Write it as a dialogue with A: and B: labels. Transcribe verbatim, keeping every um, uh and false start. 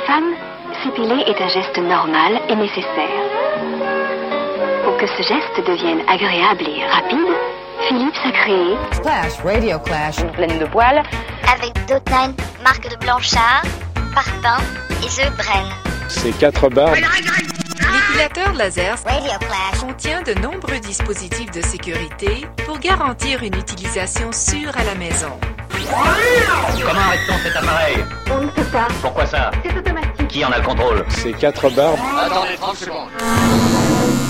A: femme, s'épiler est un geste normal et nécessaire. Pour que ce geste devienne agréable et rapide, Philips a créé
B: Clash, Radio Clash,
C: une plaine de poils,
D: avec Dot neuf, marque de Blanchard, Parpaing et The Bren.
E: Ces quatre barbes.
F: L'épilateur laser
D: Radio Clash
F: contient de nombreux dispositifs de sécurité pour garantir une utilisation sûre à la maison.
G: Comment arrête-t-on cet appareil?
A: On ne peut pas.
G: Pourquoi ça?
A: C'est automatique.
G: Qui en a le contrôle?
E: Ces quatre barbes.
G: Attendez trente secondes.